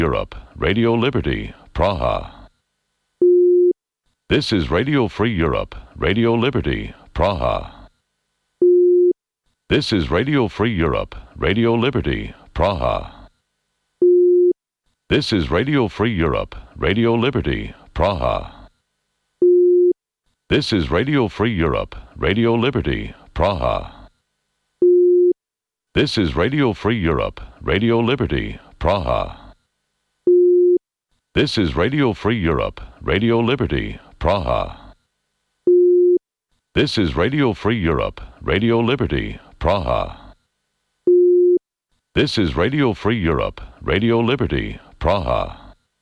Europe, Radio Liberty, Praha. This is Radio Free Europe, Radio Liberty, Praha. This is Radio Free Europe, Radio Liberty, Praha. This is Radio Free Europe, Radio Liberty, Praha. This is Radio Free Europe, Radio Liberty, Praha. This is Radio Free Europe, Radio Liberty, Praha. This is Radio Free Europe, Radio Liberty, Praha. This is Radio Free Europe, Radio Liberty, Praha. This is Radio Free Europe, Radio Liberty, Praha.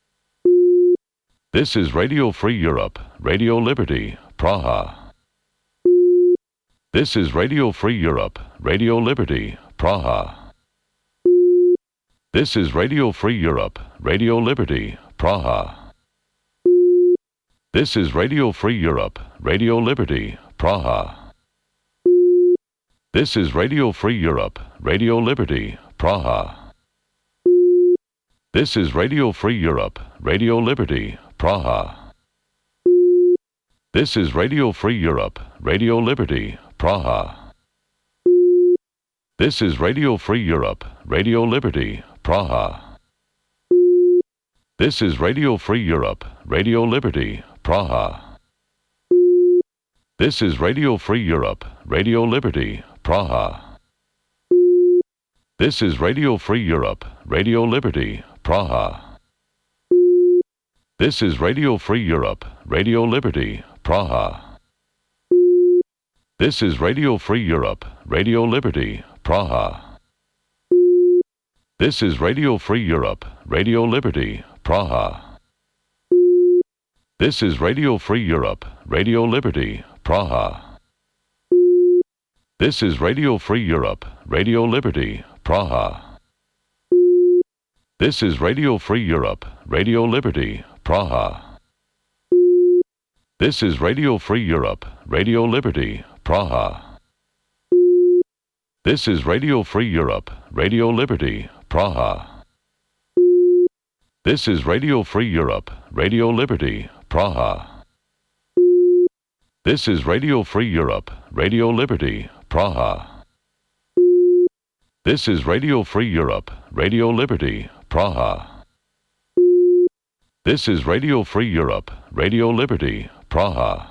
This is Radio Free Europe, Radio Liberty, Praha. This is Radio Free Europe, Radio Liberty, Praha. This is Radio Free Europe, Radio Liberty, Praha. This is Radio Free Europe, Radio Liberty, Praha. This is Radio Free Europe, Radio Liberty, Praha. This is Radio Free Europe, Radio Liberty, Praha. This is Radio Free Europe, Radio Liberty, Praha. This is Radio Free Europe, Radio Liberty, Praha. This is Radio Free Europe, Radio Liberty, Praha. This is Radio Free Europe, Radio Liberty, Praha. This is Radio Free Europe, Radio Liberty, Praha. This is Radio Free Europe, Radio Liberty, Praha. This is Radio Free Europe, Radio Liberty, Praha. This is Radio Free Europe, Radio Liberty, Praha. This is Radio Free Europe, Radio Liberty, Praha. This is Radio Free Europe, Radio Liberty, Praha. This is Radio Free Europe, Radio Liberty, Praha. This is Radio Free Europe, Radio Liberty, Praha. This is Radio Free Europe, Radio Liberty, Praha. This is Radio Free Europe, Radio Liberty, Praha. This is Radio Free Europe, Radio Liberty, Praha. This is Radio Free Europe, Radio Liberty, Praha. This is Radio Free Europe, Radio Liberty, Praha.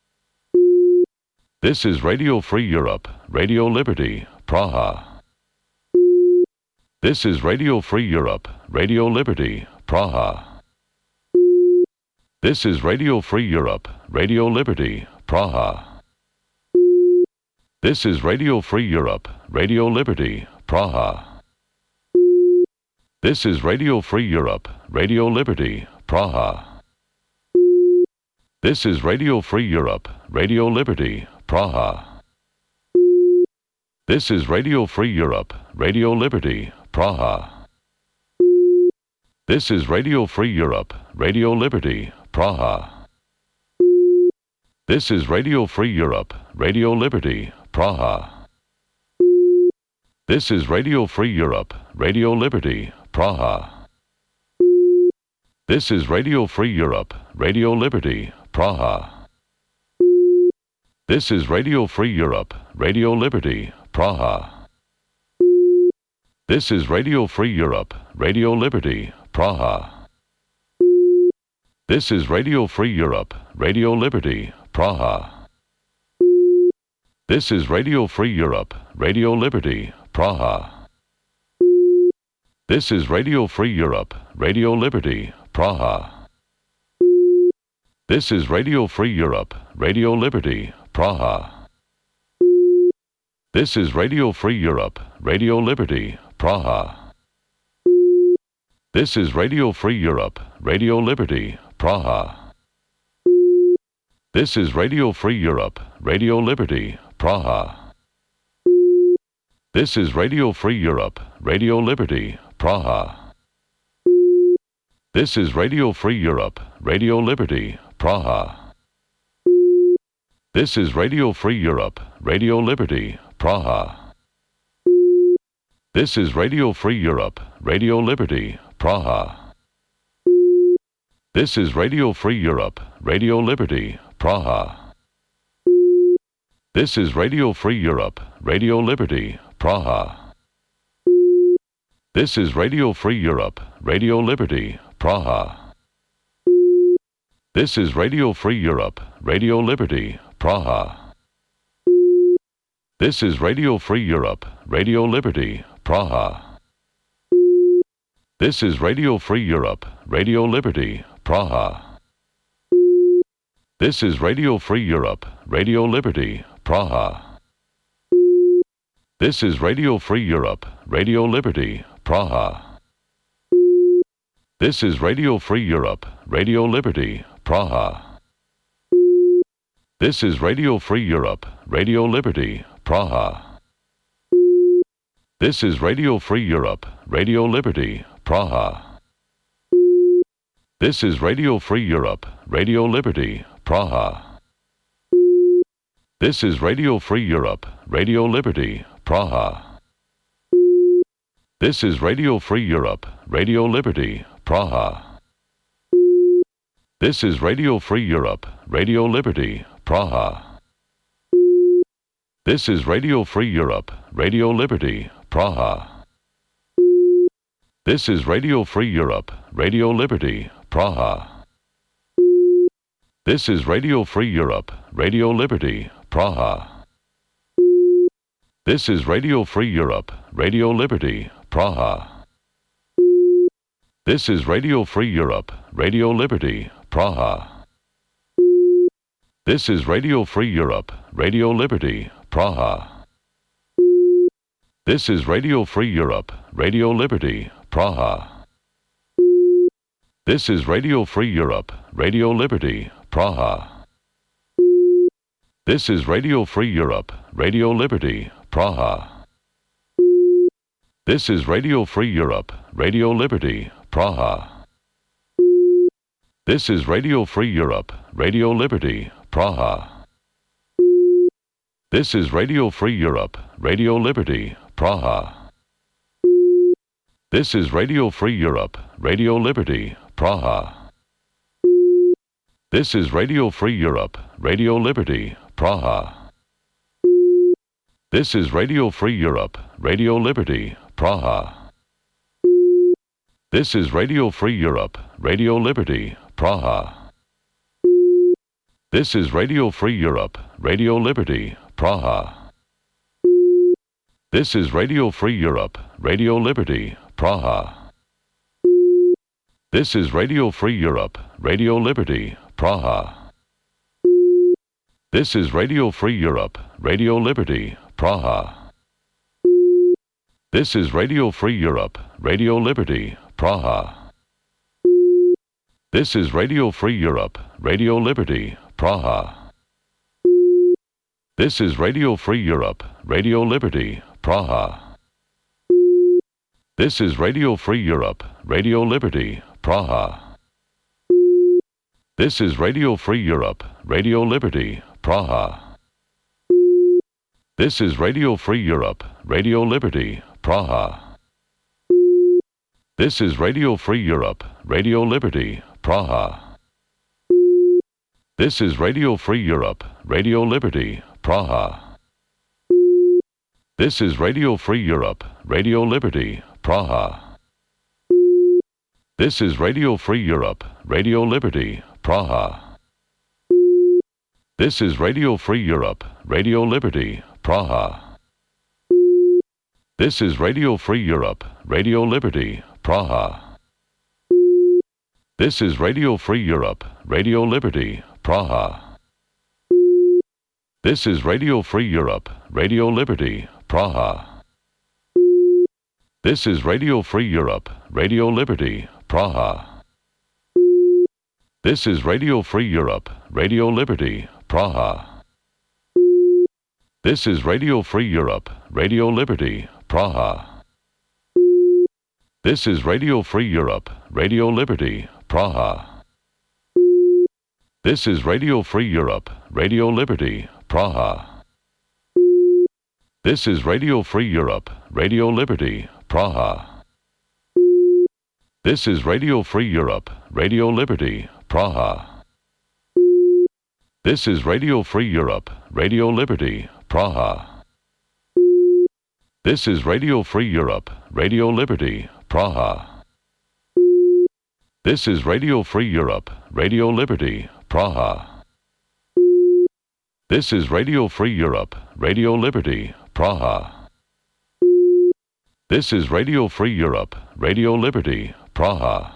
This is Radio Free Europe, Radio Liberty, Praha. This is Radio Free Europe, Radio Liberty, Praha. This is Radio Free Europe, Radio Liberty, Praha. This is Radio Free Europe, Radio Liberty, Praha. This is Radio Free Europe, Radio Liberty, Praha. This is Radio Free Europe, Radio Liberty, Praha. This is Radio Free Europe, Radio Liberty, Praha. This is Radio Free Europe, Radio Liberty, Praha. This is Radio Free Europe, Radio Liberty, Praha. This is Radio Free Europe, Radio Liberty, Praha. This is Radio Free Europe, Radio Liberty, Praha. This is Radio Free Europe, Radio Liberty, Praha. This is Radio Free Europe, Radio Liberty, Praha. This is Radio Free Europe, Radio Liberty, Praha. This is Radio Free Europe, Radio Liberty, Praha. This is Radio Free Europe, Radio Liberty, Praha. This is Radio Free Europe, Radio Liberty, Praha. This is Radio Free Europe, Radio Liberty, Praha. This is Radio Free Europe, Radio Liberty, Praha. This is Radio Free Europe, Radio Liberty, Praha. This is Radio Free Europe, Radio Liberty, Praha. This is Radio Free Europe, Radio Liberty, Praha. This is Radio Free Europe, Radio Liberty, Praha. This is Radio Free Europe, Radio Liberty, Praha. This is Radio Free Europe, Radio Liberty, Praha. This is Radio Free Europe, Radio Liberty, Praha. This is Radio Free Europe, Radio Liberty, Praha. This is Radio Free Europe, Radio Liberty, Praha. This is Radio Free Europe, Radio Liberty, Praha. This is Radio Free Europe, Radio Liberty, Praha. This is Radio Free Europe, Radio Liberty, Praha. This is Radio Free Europe, Radio Liberty, Praha. This is Radio Free Europe, Radio Liberty, Praha. This is Radio Free Europe, Radio Liberty, Praha. This is Radio Free Europe, Radio Liberty, Praha. This is Radio Free Europe, Radio Liberty, Praha. This is Radio Free Europe, Radio Liberty, Praha. This is Radio Free Europe, Radio Liberty, Praha. This is Radio Free Europe, Radio Liberty, Praha. This is Radio Free Europe, Radio Liberty, Praha. This is Radio Free Europe, Radio Liberty, Praha. This is Radio Free Europe, Radio Liberty, Praha. This is Radio Free Europe, Radio Liberty, Praha. This is Radio Free Europe, Radio Liberty, Praha. This is Radio Free Europe, Radio Liberty, Praha. This is Radio Free Europe, Radio Liberty, Praha. This is Radio Free Europe, Radio Liberty, Praha. This is Radio Free Europe, Radio Liberty, Praha. This is Radio Free Europe, Radio Liberty, Praha. This is Radio Free Europe, Radio Liberty, Praha. This is Radio Free Europe, Radio Liberty, Praha. This is Radio Free Europe, Radio Liberty, Praha. This is Radio Free Europe, Radio Liberty, Praha. This is Radio Free Europe, Radio Liberty, Praha. This is Radio Free Europe, Radio Liberty, Praha. This is Radio Free Europe, Radio Liberty, Praha. This is Radio Free Europe, Radio Liberty, Praha. This is Radio Free Europe, Radio Liberty, Praha. This is Radio Free Europe, Radio Liberty, Praha. This is Radio Free Europe, Radio Liberty, Praha. This is Radio Free Europe, Radio Liberty, Praha. This is Radio Free Europe, Radio Liberty, Praha. This is Radio Free Europe, Radio Liberty, Praha. This is Radio Free Europe, Radio Liberty, Praha. This is Radio Free Europe, Radio Liberty, Praha. This is Radio Free Europe, Radio Liberty, Praha. This is Radio Free Europe, Radio Liberty, Praha. This is Radio Free Europe, Radio Liberty, Praha. This is Radio Free Europe, Radio Liberty, Praha. This is Radio Free Europe, Radio Liberty, Praha. This is Radio Free Europe, Radio Liberty, Praha. This is Radio Free Europe, Radio Liberty, Praha. This is Radio Free Europe, Radio Liberty, Praha. This is Radio Free Europe, Radio Liberty, Praha. This is Radio Free Europe, Radio Liberty, Praha. This is Radio Free Europe, Radio Liberty, Praha. This is Radio Free Europe, Radio Liberty, Praha. This is Radio Free Europe, Radio Liberty, Praha. This is Radio Free Europe, Radio Liberty, Praha. This is Radio Free Europe, Radio Liberty, Praha. This is Radio Free Europe, Radio Liberty, Praha. This is Radio Free Europe, Radio Liberty, Praha. This is Radio Free Europe, Radio Liberty, Praha. This is Radio Free Europe, Radio Liberty, Praha. This is Radio Free Europe, Radio Liberty, Praha.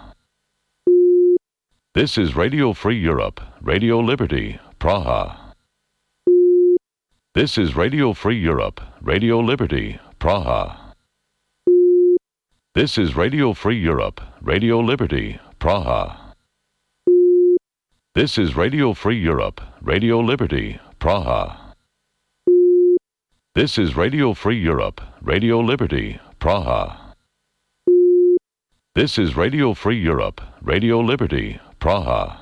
This is Radio Free Europe, Radio Liberty, Praha. This is Radio Free Europe, Radio Liberty, Praha. This is Radio Free Europe, Radio Liberty, Praha. This is Radio Free Europe, Radio Liberty, Praha. This is Radio Free Europe, Radio Liberty, Praha. This is Radio Free Europe, Radio Liberty, Praha.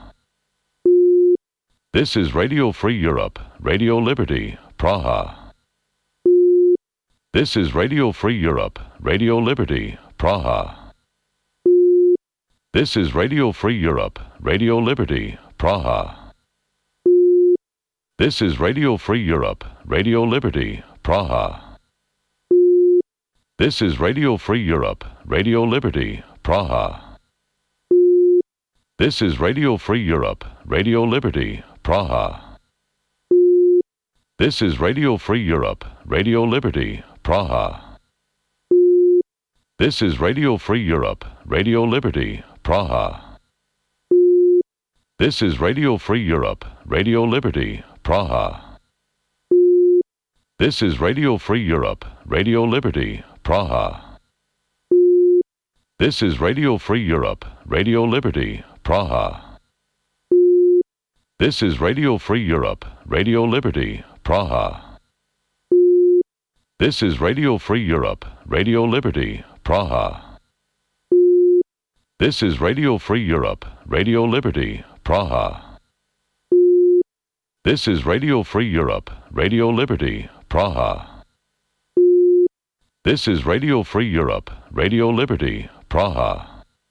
This is Radio Free Europe, Radio Liberty, Praha. This is Radio Free Europe, Radio Liberty, Praha. This is Radio Free Europe, Radio Liberty, Praha. This is Radio Free Europe, Radio Liberty, Praha. This is Radio Free Europe, Radio Liberty, Praha. This is Radio Free Europe, Radio Liberty, Praha. This is Radio Free Europe, Radio Liberty, Praha. This is Radio Free Europe, Radio Liberty, Praha. This is Radio Free Europe, Radio Liberty, Praha. This is Radio Free Europe, Radio Liberty, Praha. This is Radio Free Europe, Radio Liberty, Praha. This is Radio Free Europe, Radio Liberty, Praha. This is Radio Free Europe, Radio Liberty, Praha. This is Radio Free Europe, Radio Liberty, Praha. This is Radio Free Europe, Radio Liberty, Praha. This is Radio Free Europe, Radio Liberty, Praha.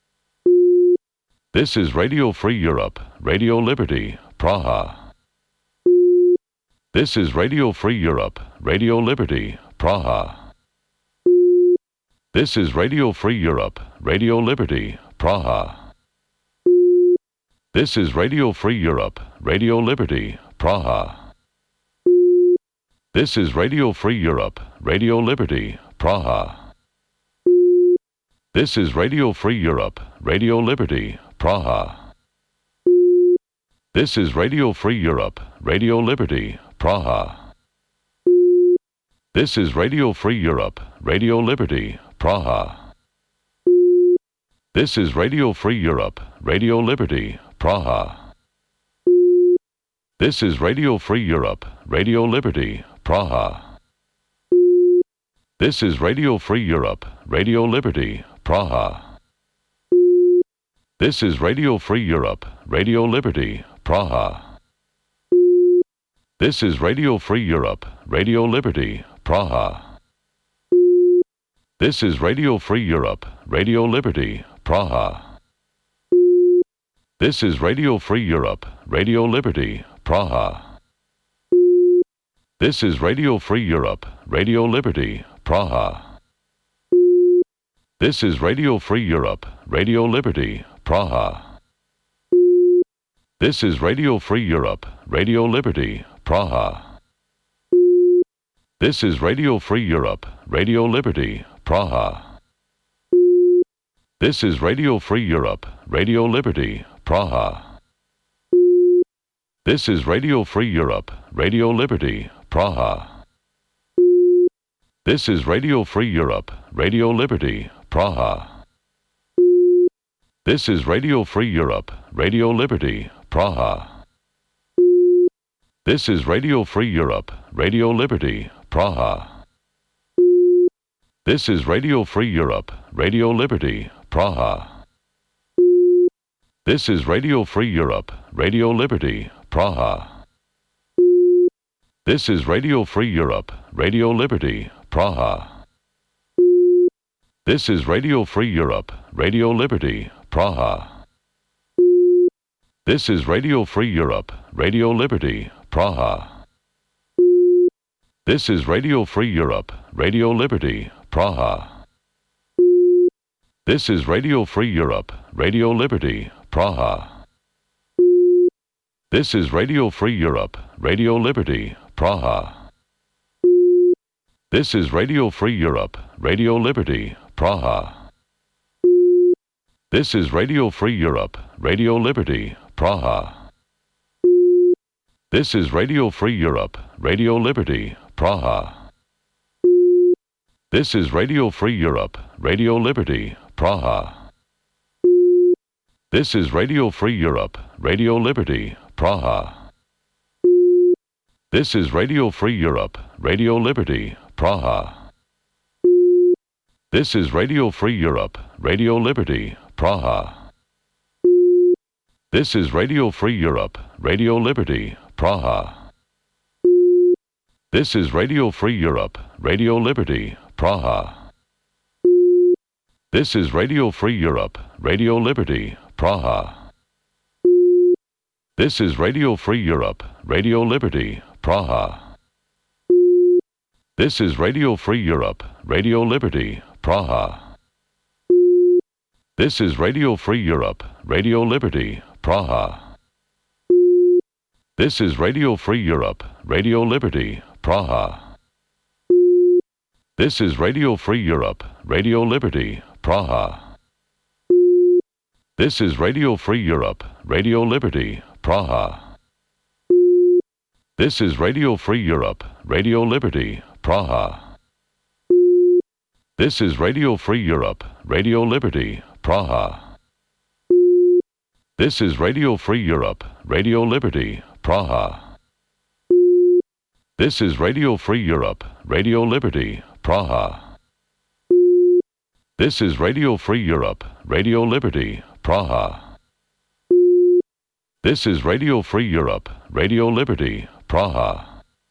This is Radio Free Europe, Radio Liberty, Praha. This is Radio Free Europe, Radio Liberty, Praha. This is Radio Free Europe, Radio Liberty, Praha. This is Radio Free Europe, Radio Liberty, Praha. This is Radio Free Europe, Radio Liberty, Praha. This is Radio Free Europe, Radio Liberty, Praha. This is Radio Free Europe, Radio Liberty, Praha. This is Radio Free Europe, Radio Liberty, Praha. This is Radio Free Europe, Radio Liberty, Praha. This is Radio Free Europe, Radio Liberty, Praha. This is Radio Free Europe, Radio Liberty, Praha. This is Radio Free Europe, Radio Liberty, Praha. This is Radio Free Europe, Radio Liberty, Praha. This is Radio Free Europe, Radio Liberty, Praha. This is Radio Free Europe, Radio Liberty, Praha. This is Radio Free Europe, Radio Liberty, Praha. This is Radio Free Europe, Radio Liberty, Praha. This is Radio Free Europe, Radio Liberty, Praha. This is Radio Free Europe, Radio Liberty, Praha. This is Radio Free Europe, Radio Liberty, Praha. This is Radio Free Europe, Radio Liberty, Praha. This is Radio Free Europe, Radio Liberty, Praha. This is Radio Free Europe, Radio Liberty, Praha. This is Radio Free Europe, Radio Liberty, Praha. This is Radio Free Europe, Radio Liberty, Praha. This is Radio Free Europe, Radio Liberty, Praha. This is Radio Free Europe, Radio Liberty, Praha. This is Radio Free Europe, Radio Liberty, Praha. This is Radio Free Europe, Radio Liberty, Praha. This is Radio Free Europe, Radio Liberty, Praha. This is Radio Free Europe, Radio Liberty, Praha. This is Radio Free Europe, Radio Liberty, Praha. This is Radio Free Europe, Radio Liberty, Praha. This is Radio Free Europe, Radio Liberty, Praha. This is Radio Free Europe, Radio Liberty, Praha. This is Radio Free Europe, Radio Liberty, Praha. This is Radio Free Europe, Radio Liberty, Praha. This is Radio Free Europe, Radio Liberty, Praha. This is Radio Free Europe, Radio Liberty, Praha. This is Radio Free Europe, Radio Liberty, Praha. This is Radio Free Europe, Radio Liberty, Praha. This is Radio Free Europe, Radio Liberty, Praha. This is Radio Free Europe, Radio Liberty, Praha. This is Radio Free Europe, Radio Liberty, Praha. This is Radio Free Europe, Radio Liberty, Praha. This is Radio Free Europe, Radio Liberty, Praha. This is Radio Free Europe, Radio Liberty, Praha. This is Radio Free Europe, Radio Liberty, Praha. This is Radio Free Europe, Radio Liberty, Praha. This is Radio Free Europe, Radio Liberty, Praha. This is Radio Free Europe, Radio Liberty, Praha. This is Radio Free Europe, Radio Liberty, Praha. This is Radio Free Europe, Radio Liberty, Praha. This is Radio Free Europe, Radio Liberty, Praha.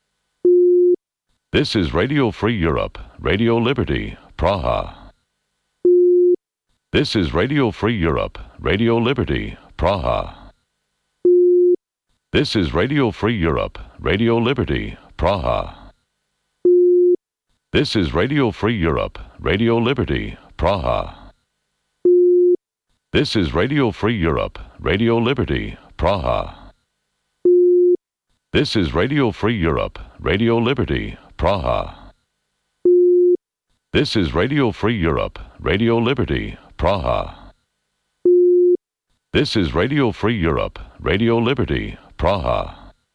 This is Radio Free Europe, Radio Liberty, Praha. This is Radio Free Europe, Radio Liberty, Praha. This is Radio Free Europe, Radio Liberty, Praha. This is Radio Free Europe, Radio Liberty, Praha. This is Radio Free Europe, Radio Liberty, Praha. This is Radio Free Europe, Radio Liberty, Praha. This is Radio Free Europe, Radio Liberty, Praha. This is Radio Free Europe, Radio Liberty, Praha.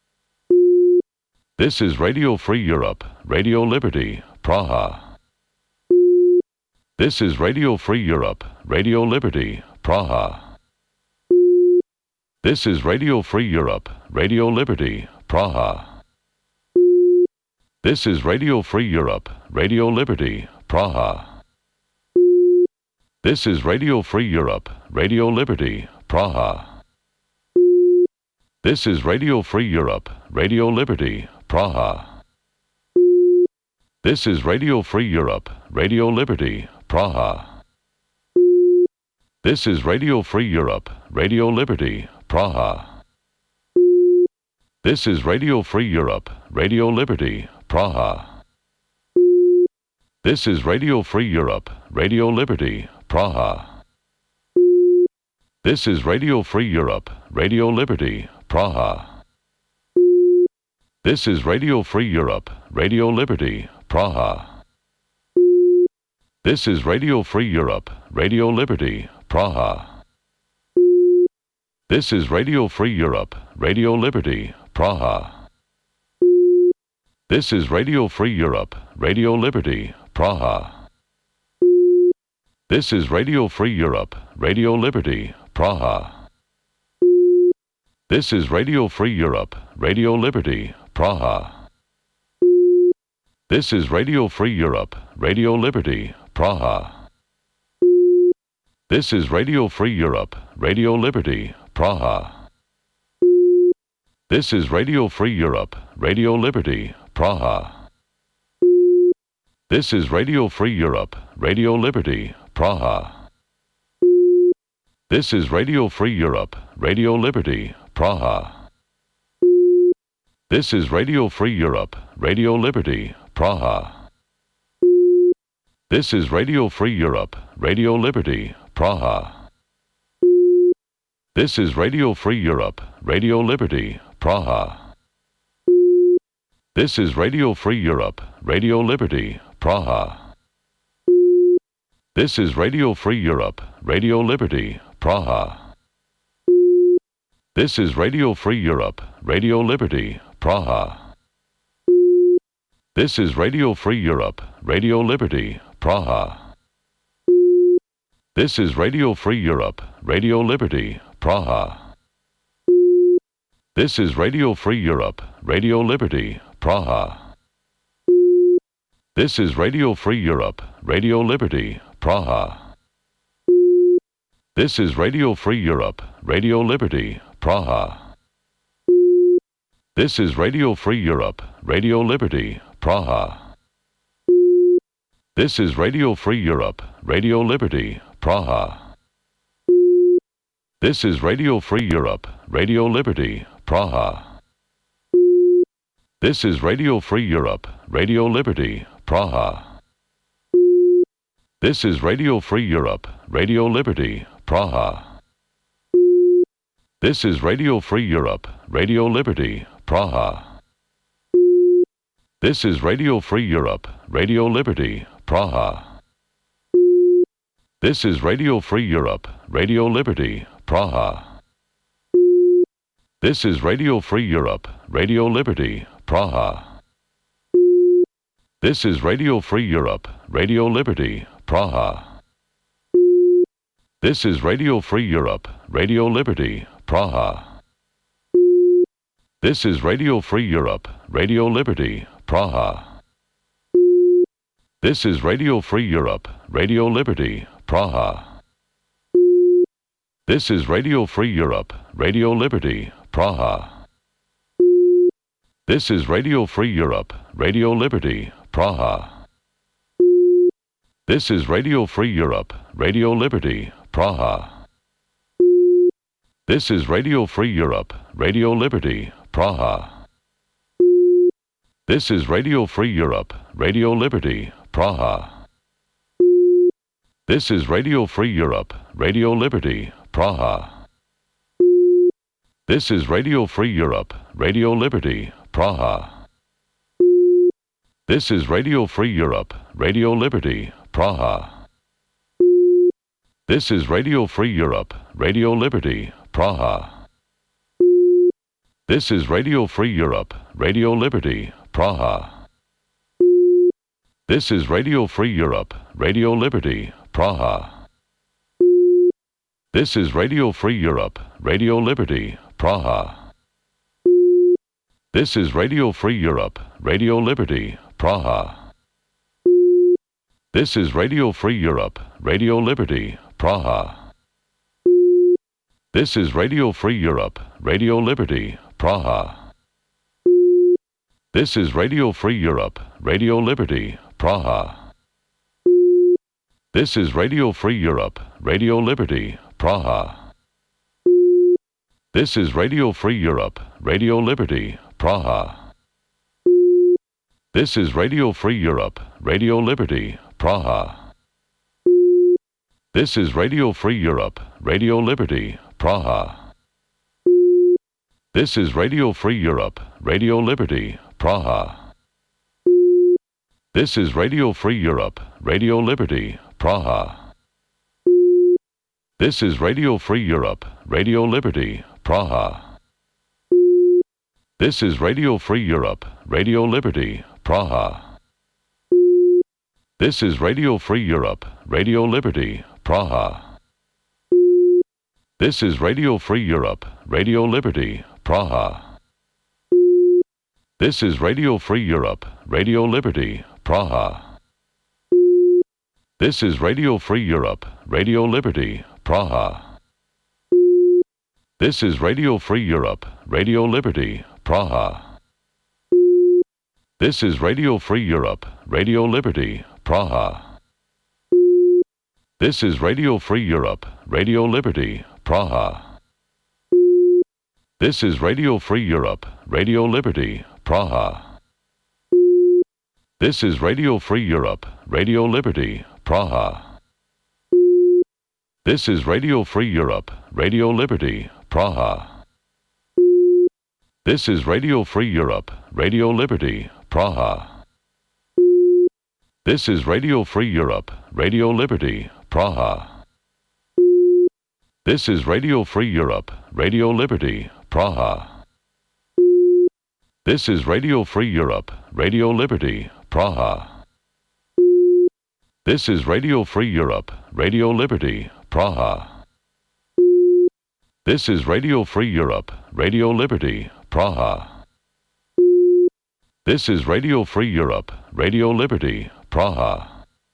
This is Radio Free Europe, Radio Liberty, Praha. This is Radio Free Europe, Radio Liberty, Praha. This is Radio Free Europe, Radio Liberty, Praha. This is Radio Free Europe, Radio Liberty, Praha. This is Radio Free Europe, Radio Liberty, Praha. This is Radio Free Europe, Radio Liberty, Praha. This is Radio Free Europe, Radio Liberty, Praha. This is Radio Free Europe, Radio Liberty, Praha. This is Radio Free Europe, Radio Liberty, Praha. This is Radio Free Europe, Radio Liberty, Praha. This is Radio Free Europe, Radio Liberty, Praha. This is Radio Free Europe, Radio Liberty, Praha. This is Radio Free Europe, Radio Liberty, Praha. This is Radio Free Europe, Radio Liberty, Praha. This is Radio Free Europe, Radio Liberty, Praha. This is Radio Free Europe, Radio Liberty, Praha. This is Radio Free Europe, Radio Liberty, Praha. This is Radio Free Europe, Radio Liberty, Praha. This is Radio Free Europe, Radio Liberty, Praha. This is Radio Free Europe, Radio Liberty, Praha. This is Radio Free Europe, Radio Liberty, Praha. This is Radio Free Europe, Radio Liberty, Praha. This is Radio Free Europe, Radio Liberty, Praha. This is Radio Free Europe, Radio Liberty, Praha. This is Radio Free Europe, Radio Liberty, Praha. This is Radio Free Europe, Radio Liberty, Praha. This is Radio Free Europe, Radio Liberty, Praha. This is Radio Free Europe, Radio Liberty, Praha. This is Radio Free Europe, Radio Liberty, Praha. This is Radio Free Europe, Radio Liberty, Praha. This is Radio Free Europe, Radio Liberty, Praha. This is Radio Free Europe, Radio Liberty, Praha. This is Radio Free Europe, Radio Liberty, Praha. This is Radio Free Europe, Radio Liberty, Praha. This is Radio Free Europe, Radio Liberty, Praha. This is Radio Free Europe, Radio Liberty, Praha. This is Radio Free Europe, Radio Liberty, Praha. This is Radio Free Europe, Radio Liberty, Praha. This is Radio Free Europe, Radio Liberty, Praha. This is Radio Free Europe, Radio Liberty, Praha. This is Radio Free Europe, Radio Liberty, Praha. This is Radio Free Europe, Radio Liberty, Praha. This is Radio Free Europe, Radio Liberty, Praha. This is Radio Free Europe, Radio Liberty, Praha. This is Radio Free Europe, Radio Liberty, Praha. This is Radio Free Europe, Radio Liberty, Praha. This is Radio Free Europe, Radio Liberty, Praha. This is Radio Free Europe, Radio Liberty, Praha. This is Radio Free Europe, Radio Liberty, Praha. This is Radio Free Europe, Radio Liberty, Praha. This is Radio Free Europe, Radio Liberty, Praha. This is Radio Free Europe, Radio Liberty, Praha. This is Radio Free Europe, Radio Liberty, Praha. This is Radio Free Europe, Radio Liberty, Praha. This is Radio Free Europe, Radio Liberty, Praha. This is Radio Free Europe, Radio Liberty, Praha. This is Radio Free Europe, Radio Liberty, Praha. This is Radio Free Europe, Radio Liberty, Praha. This is Radio Free Europe, Radio Liberty, Praha. This is Radio Free Europe, Radio Liberty, Praha. This is Radio Free Europe, Radio Liberty, Praha. This is Radio Free Europe, Radio Liberty, Praha. This is Radio Free Europe, Radio Liberty, Praha. This is Radio Free Europe, Radio Liberty, Praha. This is Radio Free Europe, Radio Liberty, Praha. This is Radio Free Europe, Radio Liberty, Praha. This is Radio Free Europe, Radio Liberty, Praha. This is Radio Free Europe, Radio Liberty, Praha. This is Radio Free Europe, Radio Liberty, Praha. This is Radio Free Europe, Radio Liberty, Praha. This is Radio Free Europe, Radio Liberty, Praha. This is Radio Free Europe, Radio Liberty, Praha. This is Radio Free Europe, Radio Liberty, Praha. This is Radio Free Europe, Radio Liberty, Praha. This is Radio Free Europe, Radio Liberty, Praha. This is Radio Free Europe, Radio Liberty, Praha. This is Radio Free Europe, Radio Liberty, Praha. This is Radio Free Europe, Radio Liberty, Praha. This is Radio Free Europe, Radio Liberty, Praha. This is Radio Free Europe, Radio Liberty, Praha. This is Radio Free Europe, Radio Liberty, Praha. This is Radio Free Europe, Radio Liberty, Praha. This is Radio Free Europe, Radio Liberty, Praha. This is Radio Free Europe, Radio Liberty, Praha. This is Radio Free Europe, Radio Liberty, Praha. This is Radio Free Europe, Radio Liberty, Praha. This is Radio Free Europe, Radio Liberty, Praha.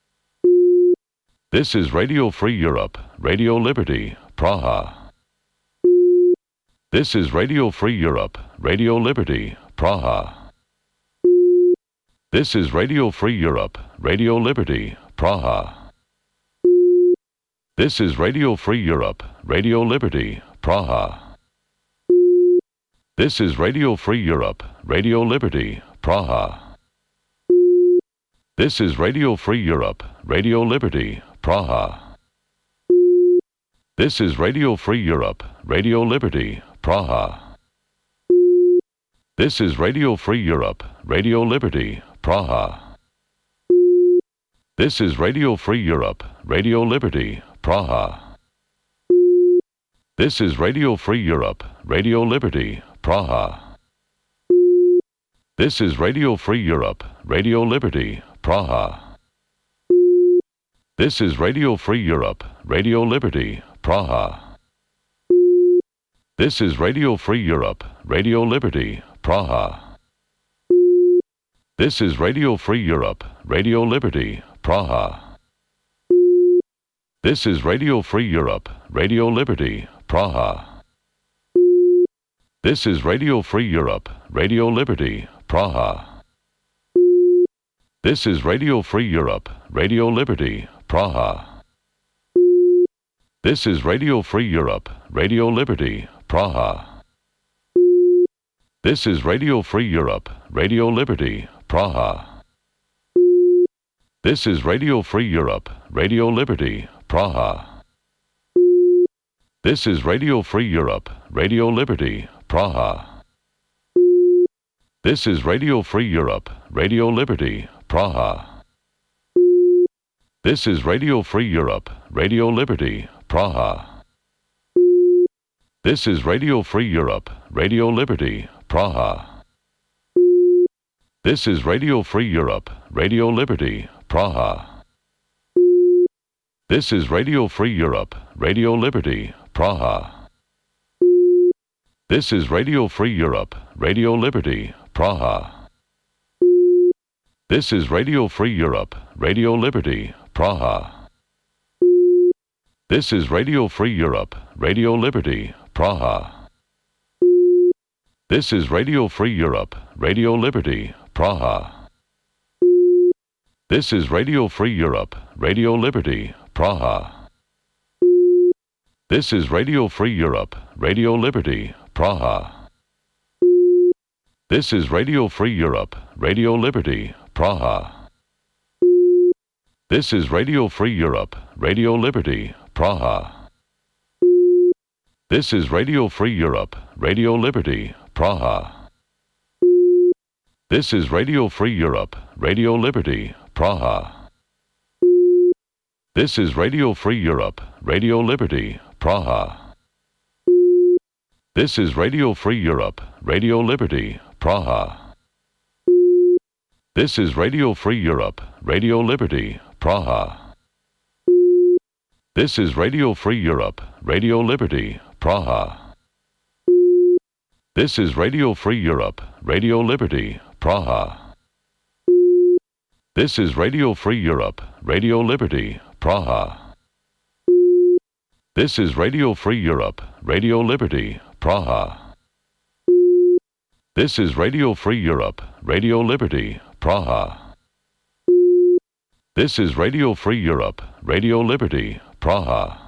This is Radio Free Europe, Radio Liberty, Praha. This is Radio Free Europe, Radio Liberty, Praha. This is Radio Free Europe, Radio Liberty, Praha. This is Radio Free Europe, Radio Liberty, Praha. This is Radio Free Europe, Radio Liberty, Praha. This is Radio Free Europe, Radio Liberty, Praha. This is Radio Free Europe, Radio Liberty, Praha. This is Radio Free Europe, Radio Liberty, Praha. This is Radio Free Europe, Radio Liberty, Praha. This is Radio Free Europe, Radio Liberty, Praha. This is Radio Free Europe, Radio Liberty, Praha. This is Radio Free Europe, Radio Liberty, Praha. This is Radio Free Europe, Radio Liberty, Praha. This is Radio Free Europe, Radio Liberty, Praha. This is Radio Free Europe, Radio Liberty, Praha. This is Radio Free Europe, Radio Liberty, Praha. This is Radio Free Europe, Radio Liberty, Praha. This is Radio Free Europe, Radio Liberty, Praha. This is Radio Free Europe, Radio Liberty, Praha. This is Radio Free Europe, Radio Liberty, Praha. This is Radio Free Europe, Radio Liberty, Praha. This is Radio Free Europe, Radio Liberty, Praha. This is Radio Free Europe, Radio Liberty, Praha. This is Radio Free Europe, Radio Liberty, Praha. This is Radio Free Europe, Radio Liberty, Praha. This is Radio Free Europe, Radio Liberty, Praha. This is Radio Free Europe, Radio Liberty, Praha. This is Radio Free Europe, Radio Liberty, Praha. This is Radio Free Europe, Radio Liberty, Praha. This is Radio Free Europe, Radio Liberty, Praha. This is Radio Free Europe, Radio Liberty, Praha. This is Radio Free Europe, Radio Liberty, Praha. This is Radio Free Europe, Radio Liberty, Praha. This is Radio Free Europe, Radio Liberty, Praha. This is Radio Free Europe, Radio Liberty, Praha. This is Radio Free Europe, Radio Liberty, Praha. This is Radio Free Europe, Radio Liberty, Praha. This is Radio Free Europe, Radio Liberty, Praha. This is Radio Free Europe, Radio Liberty, Praha. This is Radio Free Europe, Radio Liberty, Praha. This is Radio Free Europe, Radio Liberty, Praha. This is Radio Free Europe, Radio Liberty, Praha. This is Radio Free Europe, Radio Liberty, Praha. This is Radio Free Europe, Radio Liberty, Praha. This is Radio Free Europe, Radio Liberty, Praha.